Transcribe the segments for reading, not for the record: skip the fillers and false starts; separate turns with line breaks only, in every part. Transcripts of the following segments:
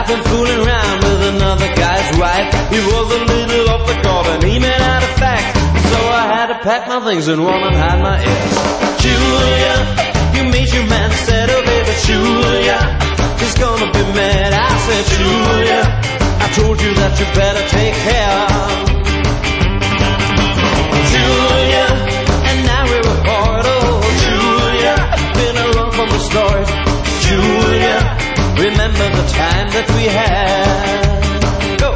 I'd been fooling around with another guy's wife. He was a little off the guard and he made out of fact. So I had to pack my things and run and hide my ass. Julia, you made your man said, oh baby, Julia, he's gonna be mad. I said, Julia, I told you that you better take care. Julia, and now we're apart. Oh, Julia, been a run from the stars. Julia, remember the time that we had. Go!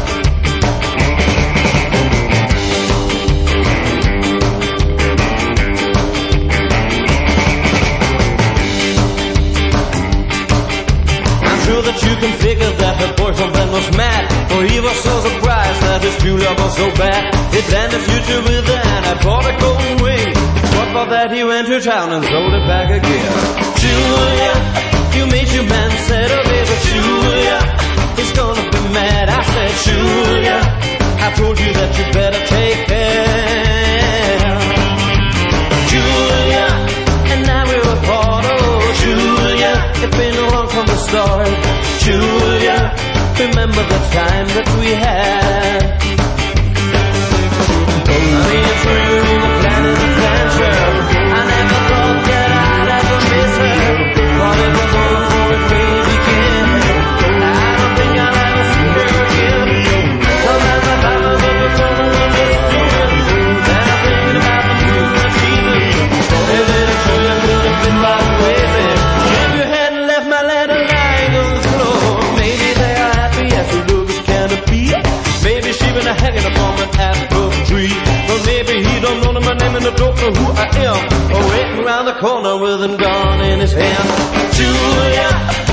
I'm sure that you can figure that her boyfriend then was mad, for he was so surprised that his true love was so bad. He planned the future with her and I bought a golden ring. But for that he went to town and sold it back again. Julia, you made your man said, oh baby, Julia, he's gonna be mad. I said, Julia, I told you that you better take care. Julia, and now we're apart. Oh, Julia, it's been wrong from the start. Julia, remember the time that we had. Me and through the planet adventure, I never thought that I'd ever miss her. Thought it was over for a great weekend. I don't think I'll ever see her again. Sometimes I find myself a tunnel of this doing. Then I'm thinking about the moon and Jesus. Is it a true and could have been my crazy? If you hadn't left my letter lying on the floor, maybe they are happy as the love is can be. Maybe she been hanging upon an apple tree. Well, maybe he don't know my name and I don't know who I am. Or waiting around the corner with him gone in his hand. Julia,